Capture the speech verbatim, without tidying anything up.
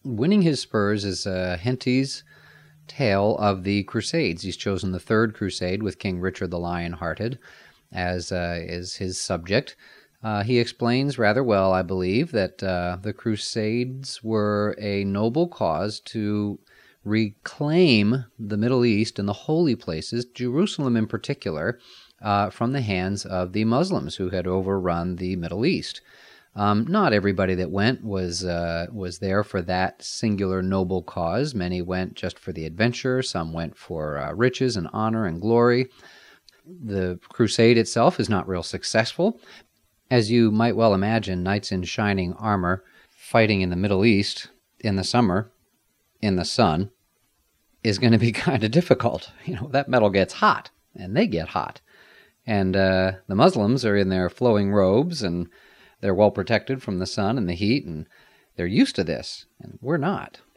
Winning his spurs is uh, Henty's tale of the Crusades. He's chosen the Third Crusade with King Richard the Lion-Hearted as uh, is his subject. Uh, he explains rather well, I believe, that uh, the Crusades were a noble cause to reclaim the Middle East and the holy places, Jerusalem in particular, uh, from the hands of the Muslims who had overrun the Middle East. Um, not everybody that went was uh, was there for that singular noble cause. Many went just for the adventure. Some went for uh, riches and honor and glory. The crusade itself is not real successful. As you might well imagine, knights in shining armor fighting in the Middle East in the summer, in the sun, is going to be kind of difficult. You know, that metal gets hot, and they get hot. And uh, the Muslims are in their flowing robes, and they're well protected from the sun and the heat, and they're used to this, and we're not.